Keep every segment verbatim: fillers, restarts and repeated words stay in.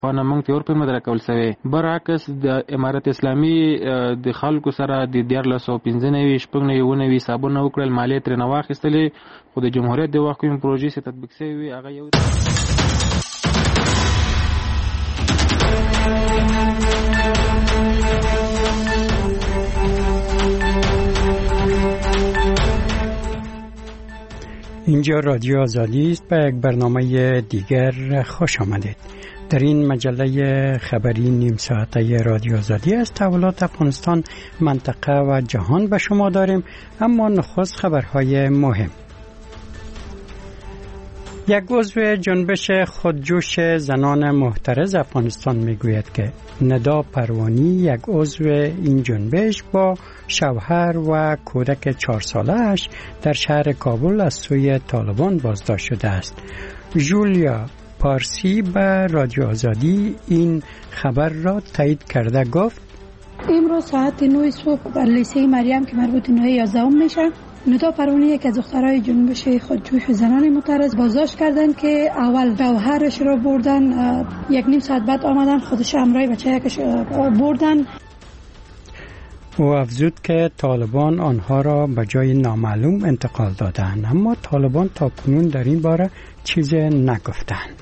خانه مونږ ته ورپې مدره کول سوی. برعکس د امارت اسلامي د خلکو سره د دیارلس سوه پنځه نوي شپږ نوي اووه نوي حسابونه وکړل، مالیې ترې نه واخیستلې، خو د جمهوریت د وخت کومې پروژې چې تطبیق سوي وي هغه یو اینجا رادیو آزادی است. به یک برنامه دیگر خوش آمدید. در این مجله خبری نیم ساعته رادیو آزادی از تحولات افغانستان، منطقه و جهان به شما داریم، اما نخست خبرهای مهم. یک عضو جنبش خودجوش زنان محترض افغانستان میگوید که ندا پروانی، یک عضو این جنبش، با شوهر و کودک چهار ساله‌اش در شهر کابل از سوی طالبان بازداشت شده است. جولیا پارسی به رادیو آزادی این خبر را تایید کرده گفت: امروز ساعت نه صبح در لیسه مریم که مربوط به نوع یازدهم میشه، ندا پروانی یک از دخترای جنبش خودجوش زنان معترض بازداشت کردند که اول شوهرش را بردن، یک نیم ساعت بعد آمدن خودش همراه بچه‌اش بردن. او افزود که طالبان آنها را به جای نامعلوم انتقال دادند، اما طالبان تاکنون در این باره چیزی نگفتند.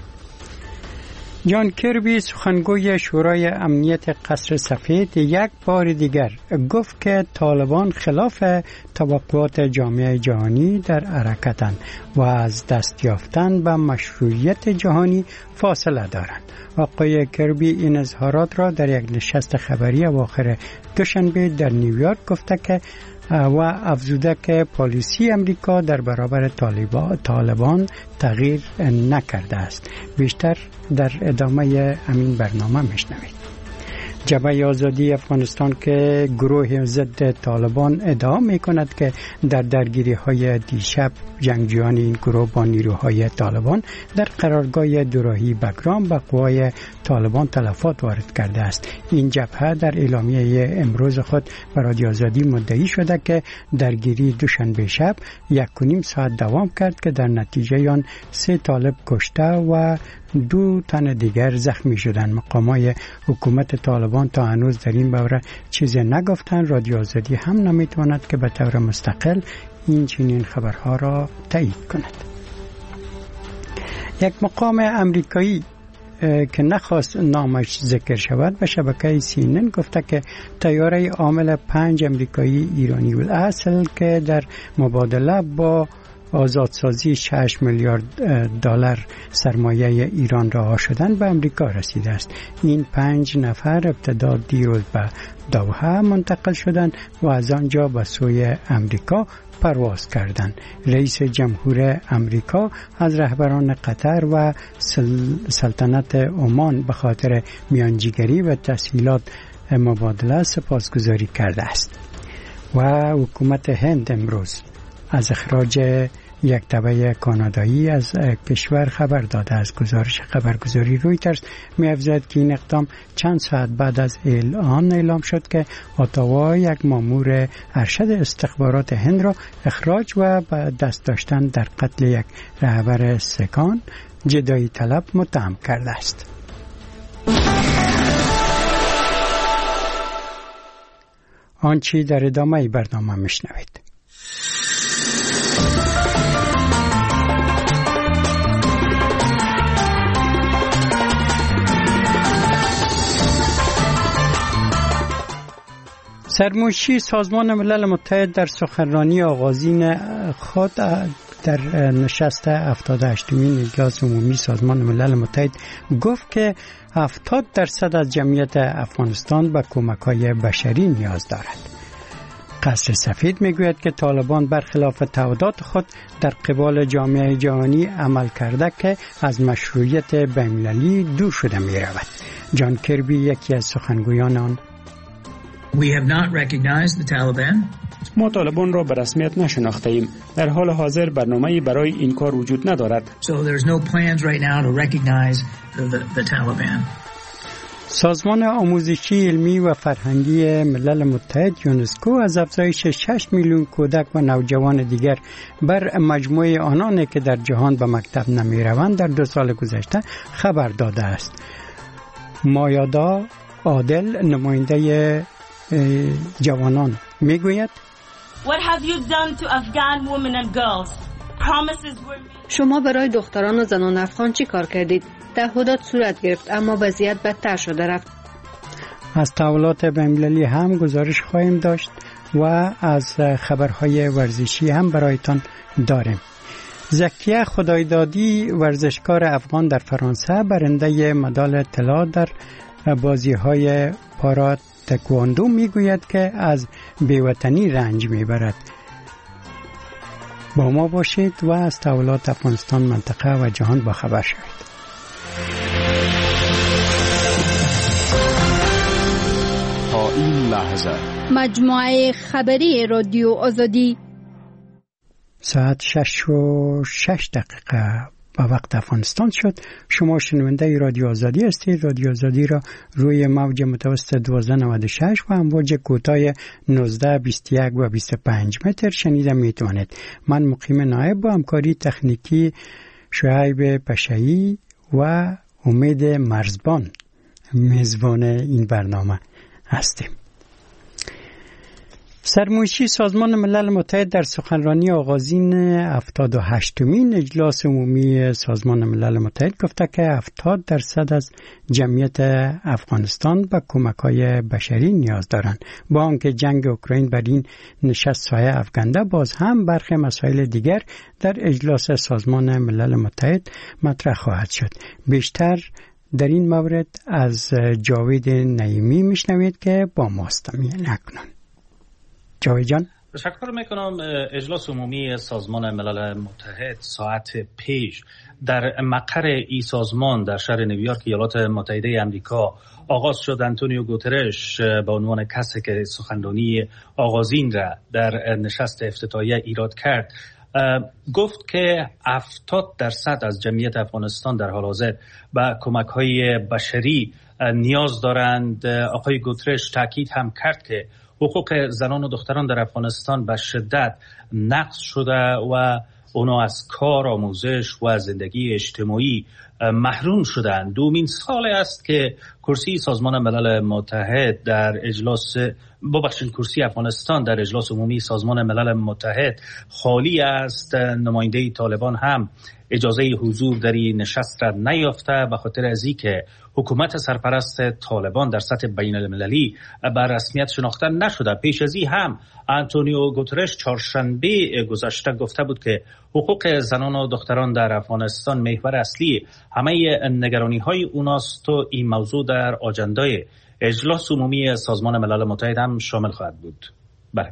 جان کربی، سخنگوی شورای امنیت قصر سفید، یک بار دیگر گفت که طالبان خلاف توقعات جامعه جهانی در حرکتند و از دست یافتن به مشروعیت جهانی فاصله دارند. آقای کربی این اظهارات را در یک نشست خبری اواخر دوشنبه در نیویورک گفته که و افزوده که پالیسی امریکا در برابر طالبان تغییر نکرده است. بیشتر در ادامه همین برنامه میشنوید. جبهه آزادی افغانستان که گروه ضد طالبان ادعا می کند که در درگیری های دیشب جنگجویان این گروه با نیروهای طالبان در قرارگاه دوراهی بگرام به قوای طالبان تلفات وارد کرده است. این جبهه در اعلامیه امروز خود به رادیو آزادی مدعی شده که درگیری دوشنبه شب یک و نیم ساعت دوام کرد که در نتیجه آن سه طالب کشته و دو تن دیگر زخمی شدند. مقامات حکومت طالبان تا هنوز در این باره چیزی نگفتند. رادیو آزادی هم نمیتواند که به طور مستقل این چنین خبرها را تایید کند. یک مقام امریکایی که نخواست نامش ذکر شود به شبکه سی ان ان گفته که طیاره حامل پنج امریکایی ایرانی الاصل که در مبادله با آزادسازی شش میلیارد دلار سرمایه ایران رها شدن به امریکا رسیده است. این پنج نفر ابتدا دیروز به دوحه منتقل شدند و از آنجا به سوی امریکا پرواز کردند. رئیس جمهور امریکا از رهبران قطر و سلطنت عمان به خاطر میانجیگری و تسهیلات مبادله سپاسگزاری کرده است. و حکومت هند امروز از اخراج یک تبع کانادایی از کشور خبر داده است. گزارش خبرگزاری رویترز می‌افزاید که این اقدام چند ساعت بعد از اعلان اعلام شد که اتاوا یک مأمور ارشد استخبارات هند را اخراج و به دست داشتن در قتل یک رهبر سکان جدایی طلب متهم کرده است. آنچه در ادامه برنامه میشنوید. سرمنشی سازمان ملل متحد در سخنرانی آغازین خود در نشست هفتاد و هشتمین اجلاس عمومی سازمان ملل متحد گفت که هفتاد درصد از جمعیت افغانستان به کمک‌های بشری نیاز دارد. قصر سفید میگوید که طالبان برخلاف تعهدات خود در قبال جامعه جهانی عمل کرده که از مشروعیت بین‌المللی دور شده می‌رود. جان کربی یکی از سخنگویان آن: We have not recognized the Taliban. ما طالبان را به رسمیت نشناخته ایم. در حال حاضر برنامه‌ای برای این کار وجود ندارد. So there's no plans right now to recognize the, the, the Taliban. سازمان آموزشی علمی و فرهنگی ملل متحد یونسکو از افزایش شش میلیون کودک و نوجوان دیگر بر مجموعه آنانی که در جهان به مکتب نمی روند در دو سال گذشته خبر داده است. مایادا عادل نماینده جوانان میگوید What have you done to Afghan women and girls? Promises were made. شما برای دختران و زنان افغان چی کار کردید؟ تعهدات صورت گرفت اما وضعیت بدتر شده رفت. از تحولات بین‌المللی هم گزارش خواهیم داشت و از خبرهای ورزشی هم برایتان داریم. زکیه خدایدادی ورزشکار افغان در فرانسه برنده مدال طلا در بازی‌های پارا تکواندو میگوید که از بیوطنی رنج میبرد. با ما باشید و از تحولات افغانستان، منطقه و جهان با خبر شوید. تا این لحظه مجموعه خبری رادیو آزادی ساعت شش و شش دقیقه با وقت افغانستان شد. شما شنونده رادیو آزادی هستید. رادیو آزادی را روی موج متوسط دوازده نود و شش و امواج کوتاه نوزده بیست و یک و بیست و پنج متر شنیده میتوانید. من مقیم نایب با همکاری تکنیکی شعیب پشایی و امید مرزبان میزبان این برنامه هستیم. سرمایشی سازمان ملل متحد در سخنرانی آغازین هفتاد و هشتمین اجلاس عمومی سازمان ملل متحد گفته که هفتاد درصد از جمعیت افغانستان به کمک‌های بشری نیاز دارند. با آنکه جنگ اوکراین بر این نشست سایه افکنده، باز هم برخی مسائل دیگر در اجلاس سازمان ملل متحد مطرح خواهد شد. بیشتر در این مورد از جاوید نعیمی میشنوید که با ماست اکنون. جاوید جان، تشکر میکنم. اجلاس عمومی سازمان ملل متحد ساعت پیش در مقر ای سازمان در شهر نیویورک ایالات متحده آمریکا آغاز شد. آنتونیو گوترش به عنوان کسی که سخنرانی آغازین را در نشست افتتاحیه ایراد کرد گفت که هفتاد درصد از جمعیت افغانستان در حال حاضر به کمک‌های بشری نیاز دارند. آقای گوترش تاکید هم کرد که حقوق زنان و دختران در افغانستان به شدت نقض شده و اونا از کار، آموزش و زندگی اجتماعی محروم شدند. دومین سال است که کرسی سازمان ملل متحد در اجلاس ببخشید کرسی افغانستان در اجلاس عمومی سازمان ملل متحد خالی است. نماینده طالبان هم اجازه حضور در این نشست را نیافته به خاطر از اینکه حکومت سرپرست طالبان در سطح بین المللی به رسمیت شناخته نشده. پیش از این هم آنتونیو گوترش چهارشنبه گذشته گفته بود که حقوق زنان و دختران در افغانستان محور اصلی همه نگرانی های اوناست و این موضوع در آجندای اجلاس عمومی سازمان ملل متحد هم شامل خواهد بود. بله.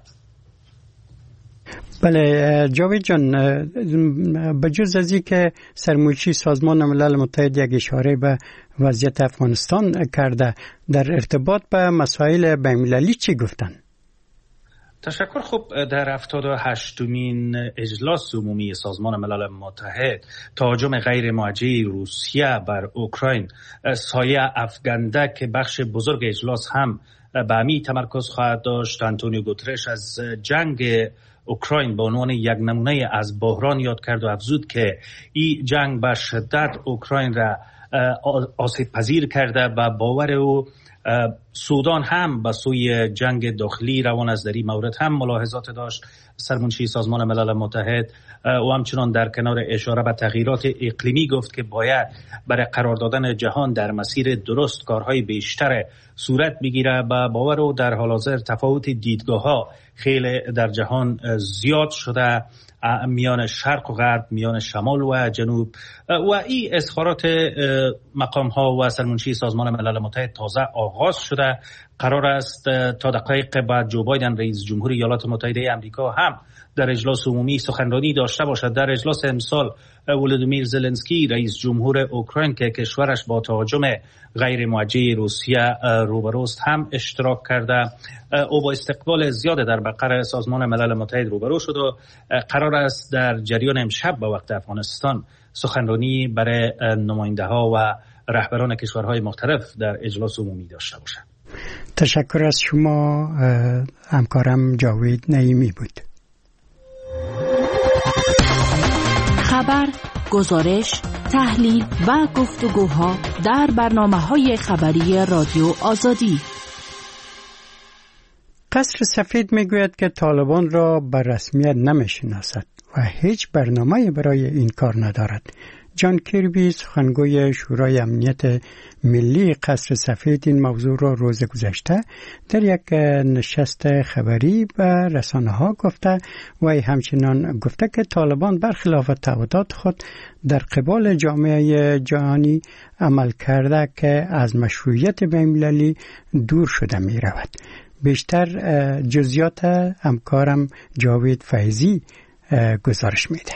بله جاوید جان، بجز از این که سرمایشی سازمان ملل متحد یک اشاره به وضعیت افغانستان کرده، در ارتباط به مسائل بین‌المللی چی گفتن؟ تشکر. خوب، در هفتاد و هشتمین اجلاس عمومی سازمان ملل متحد تهاجم غیر موجه روسیه بر اوکراین سایه افکنده که بخش بزرگ اجلاس هم به همین تمرکز خواهد داشت. آنتونیو گوترش از جنگ اوکراین به عنوان یک نمونه از بحران یاد کرد و افزود که این جنگ به شدت اوکراین را آسیب پذیر کرده و باور او سودان هم به سوی جنگ داخلی روان است. در این مورد هم ملاحظات داشت سرمنشی سازمان ملل متحد و همچنان در کنار اشاره به تغییرات اقلیمی گفت که باید برای قرار دادن جهان در مسیر درست کارهای بیشتر صورت بگیره و باور او در حال حاضر تفاوت دیدگاه ها خیلی در جهان زیاد شده میان شرق و غرب، میان شمال و جنوب و این اظهارات مقام ها و سرمنشی سازمان ملل متحد تازه آغاز شده. قرار است تا دقایق بعد جو بایدن رئیس جمهور ایالات متحده آمریکا هم در اجلاس عمومی سخنرانی داشته باشد. در اجلاس امسال ولودیمیر زلنسکی رئیس جمهور اوکراین که کشورش با تهاجم غیر موجه روسیه روبروست هم اشتراک کرده. او با استقبال زیاد در مقر سازمان ملل متحد روبرو شد و قرار است در جریان امشب با وقت افغانستان سخنرانی برای نماینده ها و رهبران کشورهای مختلف در اجلاس عمومی داشته باشد. تشکر از شما. همکارم جاوید نعیمی بود. خبر، گزارش، تحلیل و گفتگوها در برنامه‌های خبری رادیو آزادی. قصر سفید میگوید که طالبان را به رسمیت نمیشناسد و هیچ برنامه‌ای برای این کار ندارد. جان کیربی سخنگوی شورای امنیت ملی قصر سفید این موضوع را روز گذشته در یک نشست خبری به رسانه‌ها گفته و همچنان گفته که طالبان برخلاف تعهدات خود در قبال جامعه جهانی عمل کرده که از مشروعیت بین‌المللی دور شده می رود. بیشتر جزئیات همکارم جاوید فیضی گزارش میده.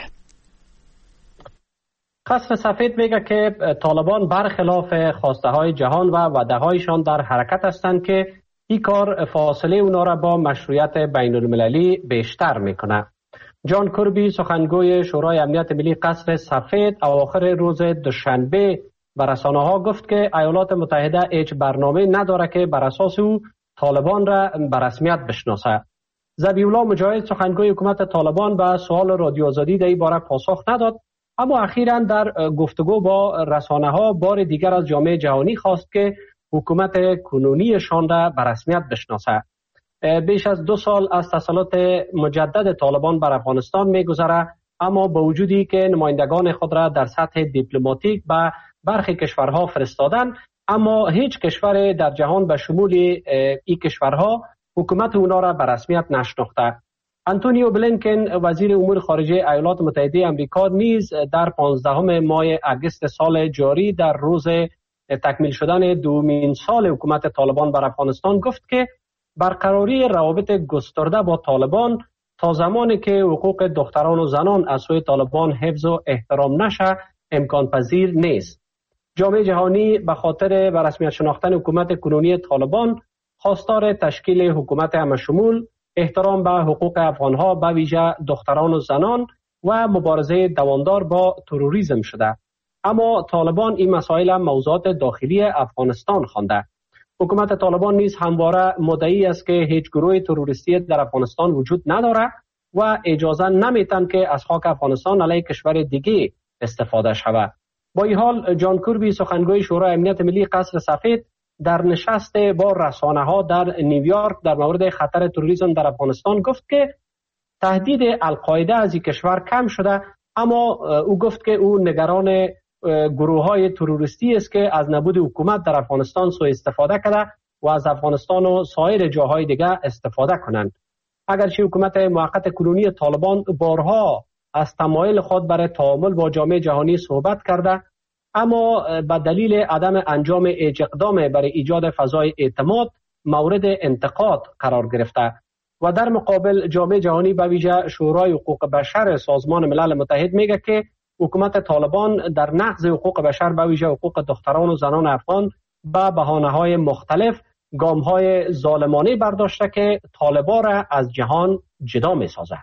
قصر سفید میگه که طالبان برخلاف خواسته های جهان و وعده هایشان در حرکت هستند که این کار فاصله اونا را با مشروعیت بین المللی بیشتر میکنه. جان کربی سخنگوی شورای امنیت ملی قصر سفید اواخر روز دوشنبه به رسانه ها گفت که ایالات متحده هیچ برنامه نداره که بر اساس او طالبان را به رسمیت بشناسه. ذبیح‌الله مجاهد سخنگوی حکومت طالبان به سوال رادیو آزادی در این باره پاسخ نداد، اما اخیراً در گفتگو با رسانه‌ها بار دیگر از جامعه جهانی خواست که حکومت کنونیشان را به رسمیت بشناسه. بیش از دو سال از تسلط مجدد طالبان بر افغانستان می‌گذره، اما با وجودی که نمایندگان خود را در سطح دیپلماتیک به برخی کشورها فرستادن، اما هیچ کشور در جهان به شمول این کشورها حکومت اونا را به رسمیت نشناخته. انتونیو بلینکن وزیر امور خارجه ایالات متحده آمریکا نیز در پانزدهم ماه اگست سال جاری در روز تکمیل شدن دومین سال حکومت طالبان بر افغانستان گفت که برقراری روابط گسترده با طالبان تا زمانی که حقوق دختران و زنان از سوی طالبان حفظ و احترام نشه امکان پذیر نیست. جامعه جهانی به خاطر به رسمیت شناختن حکومت کنونی طالبان خواستار تشکیل حکومت همشمول، احترام به حقوق افغانها به ویژه دختران و زنان و مبارزه دواندار با تروریسم شده. اما طالبان این مسائل موضوعات داخلی افغانستان خوانده. حکومت طالبان نیز همواره مدعی است که هیچ گروه تروریستی در افغانستان وجود نداره و اجازه نمیتن که از خاک افغانستان علیه کشور دیگه استفاده شود. با این حال جان کربی سخنگوی شورای امنیت ملی قصر سفید در نشست با رسانه‌ها در نیویورک در مورد خطر تروریسم در افغانستان گفت که تهدید القاعده از این کشور کم شده، اما او گفت که او نگران گروه‌های تروریستی است که از نبود حکومت در افغانستان سوء استفاده کرده و از افغانستان و سایر جاهای دیگر استفاده کنند. اگرچه حکومت موقت کنونی طالبان بارها از تمایل خود برای تعامل با جامعه جهانی صحبت کرده، اما به دلیل عدم انجام اقدام برای ایجاد فضای اعتماد مورد انتقاد قرار گرفته و در مقابل جامعه جهانی به ویژه شورای حقوق بشر سازمان ملل متحد میگه که حکومت طالبان در نقض حقوق بشر به ویژه حقوق دختران و زنان افغان به بهانه‌های مختلف گام‌های ظالمانه برداشته که طالبان را از جهان جدا می‌سازد.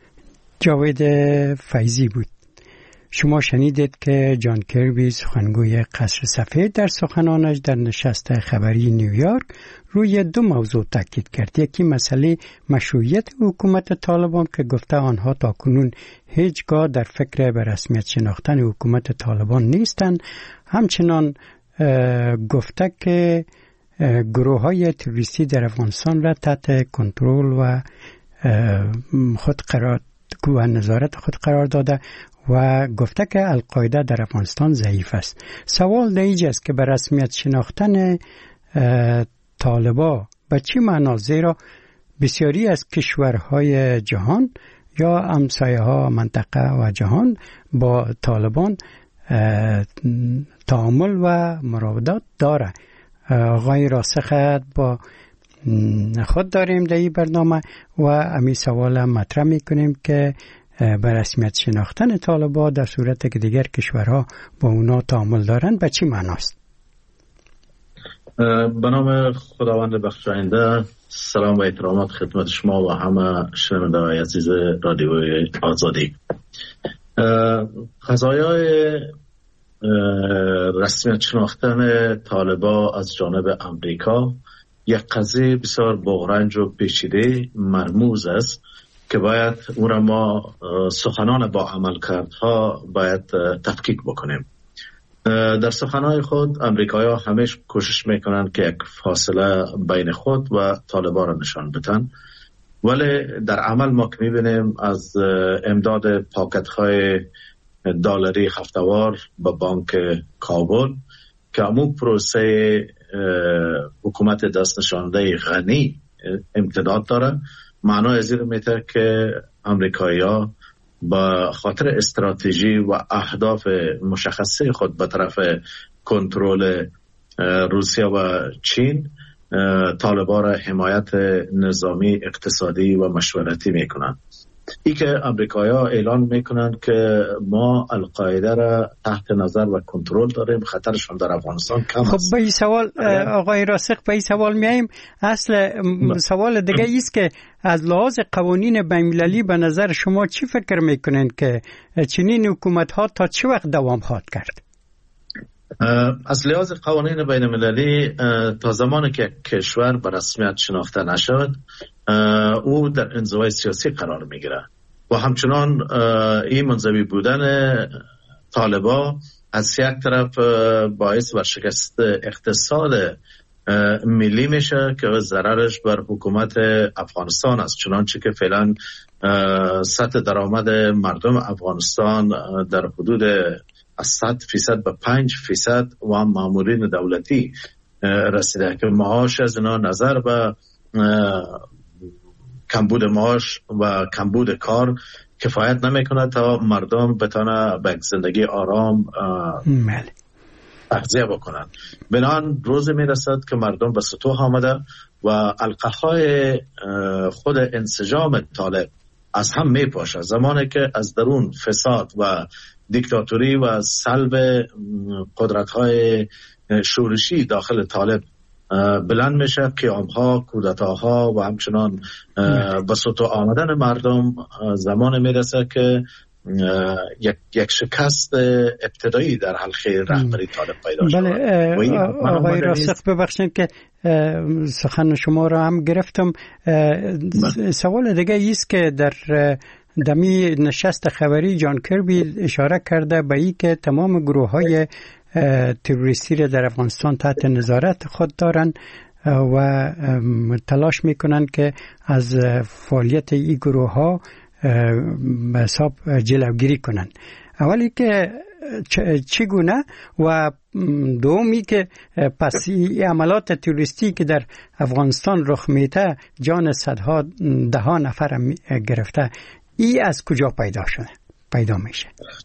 جاوید فیضی بود. شما شنیدید که جان کربی سخنگوی قصر سفید در سخنانش در نشست خبری نیویورک روی دو موضوع تاکید کرد. یکی مسئله مشروعیت حکومت طالبان که گفته آنها تاکنون هیچگاه در فکر به رسمیت شناختن حکومت طالبان نیستند. همچنان گفته که گروه های تروریستی در افغانستان را تحت کنترل و خود قرار و نظارت خود قرار داده و گفته که القاعده در افغانستان ضعیف است. سوال دیجاست که به رسمیت شناختن طالبا به چی معنا؟ زیرا بسیاری از کشورهای جهان یا همسایه ها منطقه و جهان با طالبان تعامل و مراودات داره. آقای راسخ با خود داریم در این برنامه و امی سوال مطرح میکنیم که به رسمیت شناختن طالبان در صورت که دیگر کشورها با اونا تعامل دارند به چی معناست؟ به نام خداوند بخشاینده، سلام و احترامات خدمت شما و همه شنوندگان عزیز رادیوی آزادی. قضایای رسمیت شناختن طالبان از جانب امریکا یک قضیه بسیار بغرنج و پیچیده مرموز است که باید اون را ما سخنان با عملکردها باید تفکیک بکنیم. در سخنهای خود امریکایی‌ها همیشه کوشش میکنن که یک فاصله بین خود و طالبان را نشان بدن، ولی در عمل ما که میبینیم از امداد پاکت‌های دلاری هفته‌وار به بانک کابل که امو پروسه حکومت دست نشانده غنی امتداد داره، معنای از این میده که امریکایی‌ها با خاطر استراتژی و اهداف مشخصه خود به طرف کنترل روسیه و چین طالبان را حمایت نظامی، اقتصادی و مشورتی میکنن. ای که امریکایی‌ها اعلان میکنن که ما القاعده را تحت نظر و کنترل داریم، خطرشون در افغانستان کم است. خب به این سوال آقای راسخ به این سوال میایم. اصل سوال دیگه ایست که از لحاظ قوانین بین‌المللی به نظر شما چی فکر میکنین که چنین حکومت ها تا چه وقت دوام خواهد کرد؟ از لحاظ قوانین بین المللی تا زمانی که کشور به رسمیت شناخته نشد او در انزوای سیاسی قرار میگیره و همچنان این منزوی بودن طالبا از یک طرف باعث ورشکست اقتصاد ملی میشه که ضررش بر حکومت افغانستان است، چنانچه که فعلا سطح درآمد مردم افغانستان در حدود از صد فیصد به پنج فیصد و مامورین دولتی رسیده که معاش از اینا نظر به کمبود معاش و کمبود کار کفایت نمیکنه تا مردم بتونه به زندگی آرام تغذیه بکنن. بنان روز میرسد که مردم به سطوح آمده و القهای خود انسجام طالب از هم میپاشه، زمانی که از درون فساد و دیکتاتوری و سلب قدرت‌های شورشی داخل طالب بلند میشه، قیام‌ها، کودتاها و همچنان به سطوح آمدن مردم زمان میرسه که یک یک شکست ابتدایی در حلقه رهبری طالب پیدا شد. بله آقای راسخ ببخشید که سخن شما را هم گرفتم. سوال دیگه ایست که در دمی نشست خبری جان کربی اشاره کرده به این که تمام گروه های تروریستی را در افغانستان تحت نظارت خود دارن و تلاش میکنن که از فعالیت این گروه ها به حساب جلوگیری کنن. اولی که چگونه و دومی که پس این عملات تروریستی که در افغانستان رخ میده جان صدها ده ها نفر گرفته، ای از کجا پیدا شده پیدا میشه؟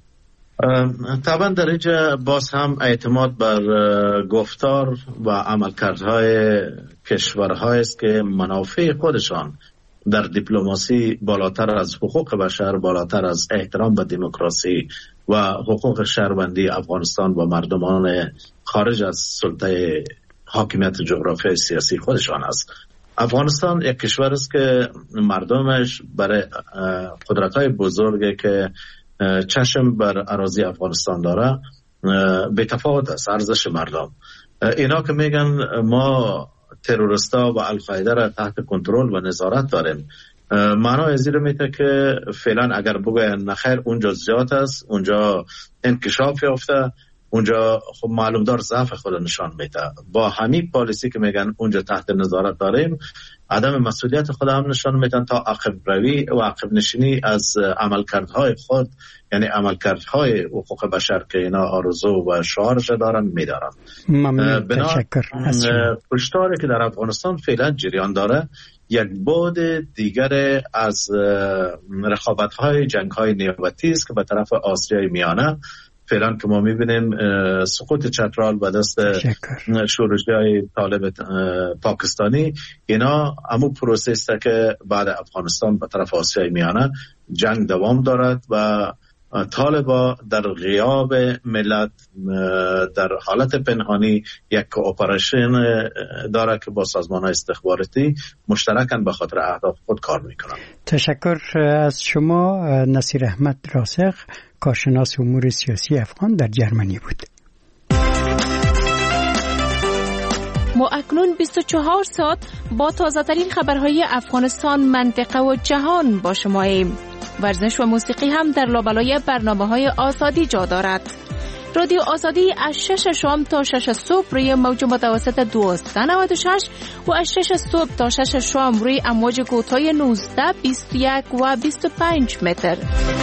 طبعا در اینجا باز هم اعتماد بر گفتار و عملکردهای کشورهایی است که منافع خودشان در دیپلماسی بالاتر از حقوق بشر، بالاتر از احترام به دموکراسی و حقوق شهروندی افغانستان و مردمان خارج از سلطه حاکمیت جغرافیایی سیاسی خودشان است. افغانستان یک کشور است که مردمش برای قدرت‌های بزرگی که چشم بر اراضی افغانستان داره به تفاوت است. ارزش مردم اینا که میگن ما تروریستا و القاعده را تحت کنترل و نظارت داریم، معنای از این میده که فعلا اگر بگوین نخیر اونجا زیاد است، اونجا انکشاف یافته، اونجا خب معلوم دار ضعف خود نشان میده. با همین پالیسی که میگن اونجا تحت نظارت داریم، عدم مسئولیت خود هم نشان میدن تا عقب روی و عقب نشینی از عملکردهای خود، یعنی عملکردهای حقوق بشر که اینا آرزو و شعارش دارن میدارن. ممنون، تشکر. کشتاری که در افغانستان فعلا جریان داره یک بعد دیگر از رقابت‌های جنگ‌های نیابتی است که به طرف آسیای میانه فعلا که ما میبینیم سقوط چترال به دست شورش‌های طالب پاکستانی، اینا همون پروسه است که بعد افغانستان به طرف آسیای میانه جنگ دوام دارد و طالبا در غیاب ملت در حالت پنهانی یک اپریشن داره که با سازمان‌های استخباراتی مشترکاً به خاطر اهداف خود کار میکنن. تشکر از شما. نصیر احمد راسخ، کارشناس امور سیاسی افغان در جرمنی بود. ما اکنون بیست و چهار ساعت با تازه ترین خبرهای افغانستان، منطقه و جهان با شماییم. ورزش و موسیقی هم در لابلای برنامه‌های آزادی جا دارد. رادیو آزادی از شش شام تا شش صبح روی موج متوسط دویست و نود و شش و از شش صبح تا شش شام روی امواج کوتاه نوزده، بیست و یک و بیست و پنج متر.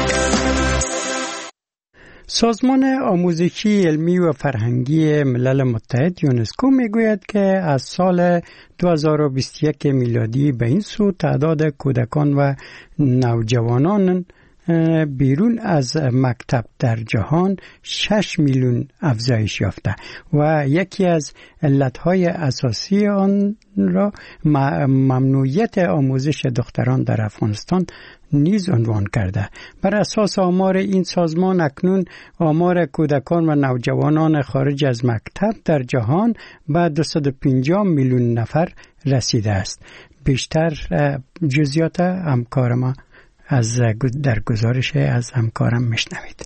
سازمان آموزشی علمی و فرهنگی ملل متحد یونسکو میگوید که از سال دو هزار و بیست و یک میلادی به این سو تعداد کودکان و نوجوانان بیرون از مکتب در جهان شش میلیون افزایش یافته و یکی از علتهای اساسی آن را ممنوعیت آموزش دختران در افغانستان نیز عنوان کرده. بر اساس آمار این سازمان اکنون آمار کودکان و نوجوانان خارج از مکتب در جهان به دویست و پنجاه میلیون نفر رسیده است. بیشتر جزئیات همکار ما از در گزارش از همکارم میشنوید.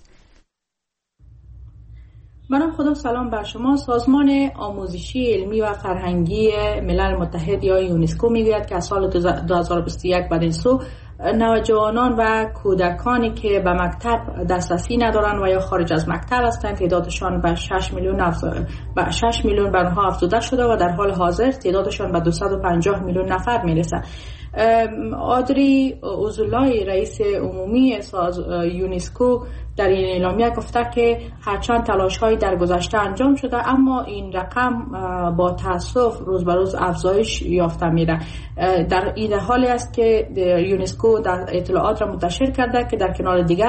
منم خدا سلام بر شما. سازمان آموزشی علمی و فرهنگی ملل متحد یا یونسکو میگوید که از سال دو هزار و بیست و یک بعد این سو نوجوانان و کودکانی که به مکتب دسترسی ندارند و یا خارج از مکتب هستند تعدادشان به شش میلیون افزوده به شش میلیون بر آنها افزوده شده و در حال حاضر تعدادشان به دویست و پنجاه میلیون نفر میرسه. آدری اوزولای رئیس عمومی ساز یونسکو در این اعلامیه گفته که هرچند تلاش‌هایی در گذشته انجام شده اما این رقم با تأسف روز به روز افزایش یافته میره. در این حالی است که یونسکو در اطلاعات را منتشر کرده که در کنار دیگر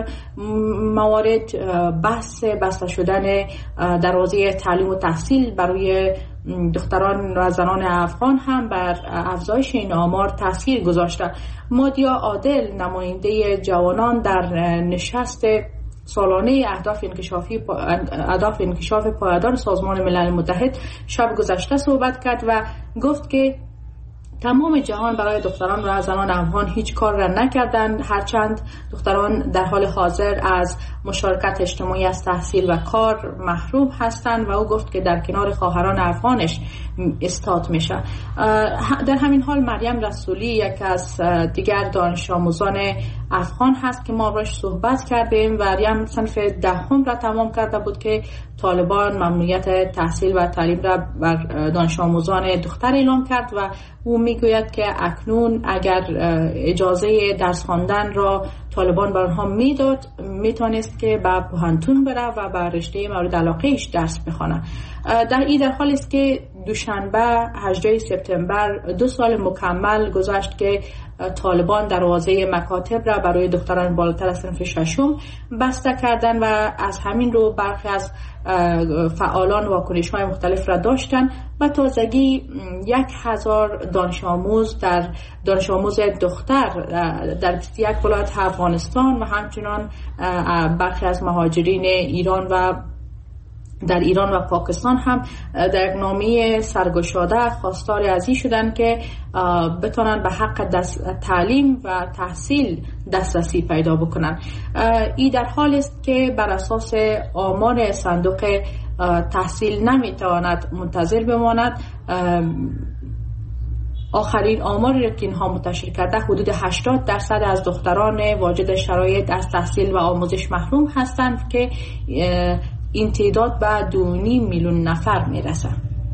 موارد بحث بسته شدن دروازه تعلیم و تحصیل برای دختران و زنان افغان هم بر افزایش این آمار تاثیر گذاشته. مادیا عادل نماینده جوانان در نشست سالانه اهداف انکشافی اهداف انکشاف پایدار سازمان ملل متحد شب گذشته صحبت کرد و گفت که تمام جهان برای دختران و زنان افغان هیچ کار را نکردند، هرچند دختران در حال حاضر از مشارکت اجتماعی از تحصیل و کار محروم هستند و او گفت که در کنار خواهران افغانش استاد میشه. در همین حال مریم رسولی یک از دیگر دانش آموزان افغان هست که ما باش صحبت کردیم. مریم صنف دهم را تمام کرده بود که طالبان ممنوعیت تحصیل و تعلیم را بر دانش آموزان دختر اعلام کرد و او میگوید که اکنون اگر اجازه درس خواندن را طالبان بر آنها میداد میتونست که به پوهنتون بره و به رشته مورد علاقهش درس بخونه. در این در حالی است که دوشنبه هجدهم سپتامبر دو سال مکمل گذشت که طالبان دروازه مکاتب را برای دختران بالاتر از صنف ششم بسته کردند و از همین رو برخی از فعالان واکنش‌های مختلف را داشتند و تازگی یک هزار دانش آموز در دانش آموز دختر در بیست و یک ولایت افغانستان و همچنان برخی از مهاجرین ایران و در ایران و پاکستان هم در یک نامه سرگشاده خواستار از این شدن که بتونن به حق تعلیم و تحصیل دسترسی پیدا بکنن. این در حال است که بر اساس آمار صندوق تحصیل نمیتواند منتظر بماند. آخرین آماری که اینها منتشر کرده حدود هشتاد درصد از دختران واجد شرایط از تحصیل و آموزش محروم هستند که این تعداد به دو و نیم میلیون نفر میرسه.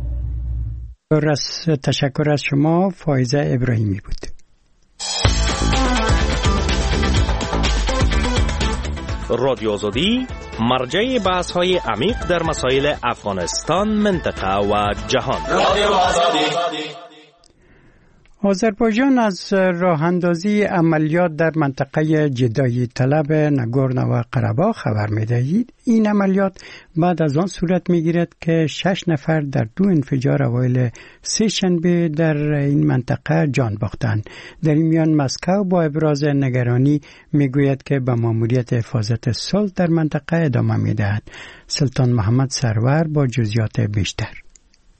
تشکر از شما. فایزه ابراهیمی بود. رادیو آزادی مرجع بحث های عمیق در مسائل افغانستان، منطقه و جهان. رادیو آزادی. آذربایجان از راه اندازی عملیات در منطقه جدایی طلب نگورنو و قره‌باغ خبر می‌دهید. این عملیات بعد از آن صورت می‌گیرد که شش نفر در دو انفجار اوایل سه شنبه در این منطقه جان باختند. در این میان مسکو با ابراز نگرانی میگوید که به ماموریت حفاظت صلح در منطقه ادامه می‌دهد. سلطان محمد سرور با جزئیات بیشتر.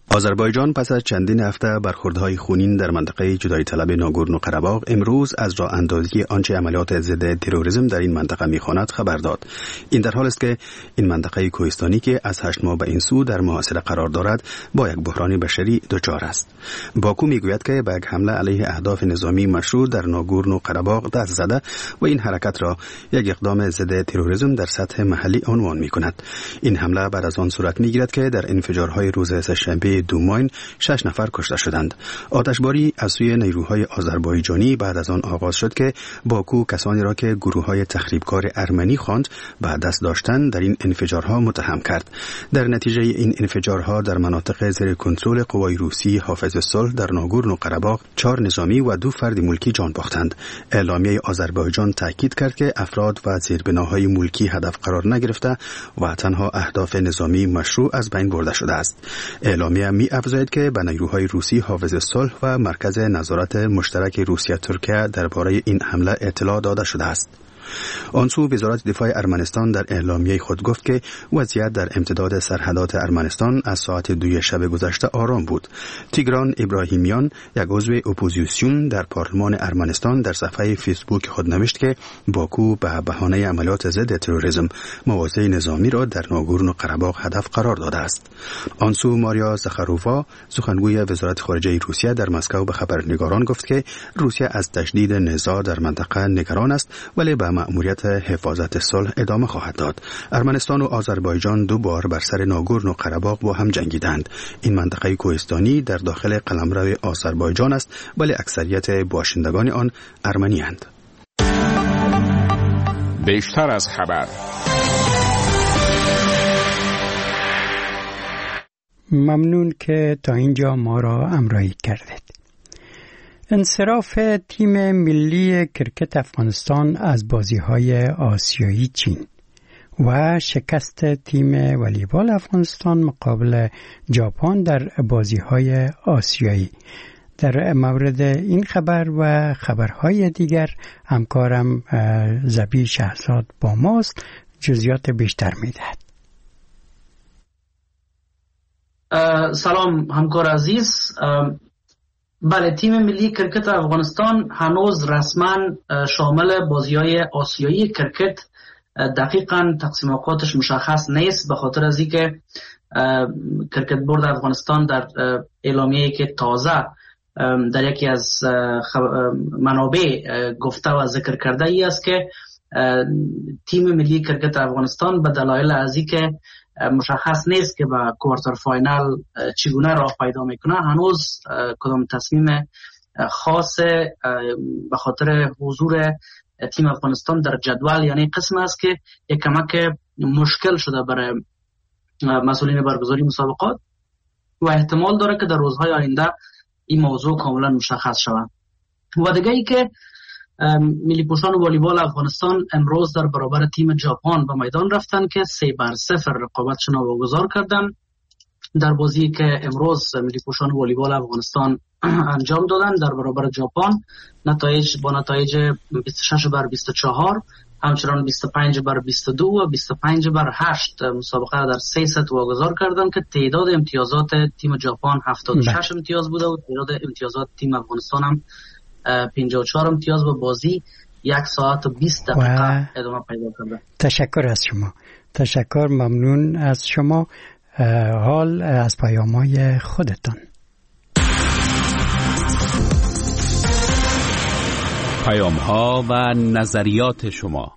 آذربایجان پس از چندین هفته برخوردهای خونین در منطقه جدایی طلب ناگورنو قره‌باغ امروز از راه اندازی آنچه عملیات ضد تروریسم در این منطقه می‌خواند خبر داد. این در حالی است که این منطقه کوهستانی که از هشت ماه به این سو در محاصره قرار دارد با یک بحران بشری دچار است. باکو میگوید که به یک حمله علیه اهداف نظامی مشروع در ناگورنو قره‌باغ دست زده و این حرکت را یک اقدام ضد تروریسم در سطح محلی عنوان می‌کند. این حمله بعد از آن صورت می‌گیرد که در انفجارهای روز سه‌شنبه دوماین شش نفر کشته شدند. آتشباری از سوی نیروهای آذربایجانی بعد از آن آغاز شد که باکو کسانی را که گروه‌های تخریبکار ارمنی خواند به دست داشتن در این انفجارها متهم کرد. در نتیجه این انفجارها در مناطق زیر کنترل قوای روسی حافظ صلح در ناگورنو قره‌باغ چهار نظامی و دو فرد ملکی جان باختند. اعلامیه آذربایجان تاکید کرد که افراد و زیربناهای ملکی هدف قرار نگرفته و تنها اهداف نظامی مشروع از بین برده شده است. اعلامیه می افزاید که به نیروهای روسی حافظ صلح و مرکز نظارت مشترک روسیه ترکیه درباره این حمله اطلاع داده شده است. آنسو وزارت دفاع ارمنستان در اعلامیه خود گفت که وضعیت در امتداد سرحدات ارمنستان از ساعت دوی شب گذشته آرام بود. تیگران ابراهیمیان، یک عضو اپوزیسیون در پارلمان ارمنستان، در صفحه فیسبوک خود نوشت که باکو به بهانه عملیات ضد تروریسم مواضع نظامی را در ناگورنو قره‌باغ هدف قرار داده است. آنسو ماریا زخرووا، سخنگوی وزارت خارجه روسیه، در مسکو به خبرنگاران گفت که روسیه از تشدید نزاع در منطقه نگران است ولی به مأموریت حفاظت صلح ادامه خواهد داد. ارمنستان و آذربایجان دو بار بر سر ناگورنو قره‌باغ با هم جنگیدند. این منطقه کوهستانی در داخل قلمرو آذربایجان است ولی اکثریت باشندگان آن ارمنی اند. بیشتر از خبر. ممنون که تا اینجا ما را همراهی کردید. انصراف تیم ملی کرکت افغانستان از بازی‌های آسیایی چین و شکست تیم والیبال افغانستان مقابل ژاپن در بازی‌های آسیایی. در مورد این خبر و خبرهای دیگر همکارم زبیر شهزاد با ماست، جزئیات بیشتر می‌دهد. سلام همکار عزیز. بله، تیم ملی کرکت افغانستان هنوز رسما شامل بازی‌های آسیایی کرکت دقیقاً تقسیم اوقاتش مشخص نیست، به خاطر از اینکه کرکت بورد افغانستان در اعلامیه‌ای که تازه در یکی از منابع گفته و ذکر کرده ای است که تیم ملی کرکت افغانستان به دلایل از اینکه مشخص نیست که به کوارتر فاینال چگونه راه پیدا میکنه، هنوز کدام تصمیم خاص به خاطر حضور تیم افغانستان در جدول، یعنی قسم است که یک کمک مشکل شده برای مسئولین برگزاری مسابقات و احتمال داره که در روزهای آینده این موضوع کاملا مشخص شود. و دیگه ای که ملی پوشان والیبال افغانستان امروز در برابر تیم ژاپن به میدان رفتن که سه بر صفر رقابتشون را واگذار کردن. در بازی که امروز ملی پوشان والیبال افغانستان انجام دادن در برابر ژاپن، نتایج با نتایج بیست و شش بر بیست و چهار، همچنان بیست و پنج بر بیست و دو و بیست و پنج بر هشت مسابقه را در سه ست واگذار کردن که تعداد امتیازات تیم ژاپن هفتاد و شش امتیاز بوده و تعداد امتیازات تیم افغانستان هم پنجاه و چهار امتیاز و بازی یک ساعت و بیست دقیقه ادامه پیدا کرده. تشکر از شما. تشکر، ممنون از شما. حال از پیام‌های خودتان. پیام‌ها و نظریات شما.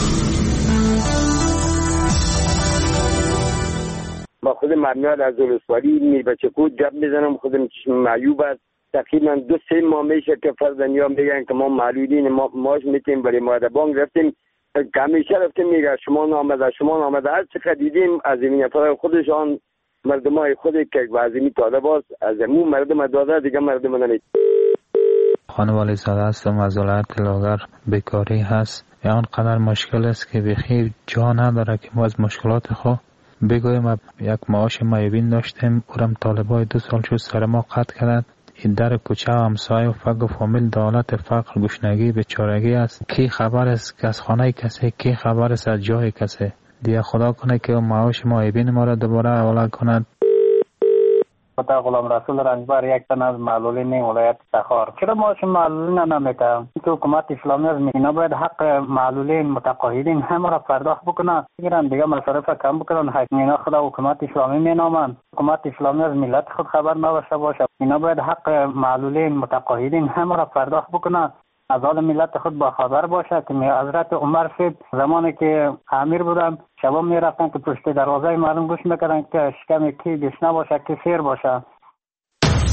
با خود مرمیاد از ولسوالی میر بچه کود جب میزنم. خودم چشم معیوب است. تقریبا دو سه ماه میشه که فرزندیان میگن که ما معلولین ما ماش میتیم برای ماده بانک رفتیم که همیشه رفتیم میگه شما نامده شما نامده هر چقدر دیدیم از این نفر خودشان مردم های خودی که وزیمی طالب است از امون مردم داده دیگه مردم نمید. خانوالی زاده هستم از ولایت لاغر. بیکاری هست یا آنقدر مشکل است که بخیر جا نداره که ما از مشکلات خود بگویم. یک معاش معیوبین داشتیم، اورم طالبای دو سال شد سر ما قطع کردند. این در کوچه و همسایه و فقر و فامیل دولت فقر گشنگی بیچارگی است. کی خبر است که از خانه کسی، کی خبر است از جای کسی. دیگه خدا کنه که معاش معیوبین ما را دوباره حواله کند. خدا غلام رسول رنجبر یک تن از معلولین ولایت تخار. چرا معاش معلولین نمیده؟ که حکومت اسلامی از اینا باید حق معلولین متقاعدین همه را پرداخت بکنه، بگیرن دیگه مصارف کم بکنن. اینا خدا حکومت اسلامی مینامن، حکومت اسلامی از ملت خود خبر نداشته باشه. اینا باید حق معلولین متقاعدین همه را پرداخت بکنه، از حال ملت خود با خبر باشه. که حضرت عمر صاحب زمانی که امیر بودن شبا می رفتن که پشت دروازه معلوم گوش میکردن که شکم کی گشنه باشه که سیر باشه.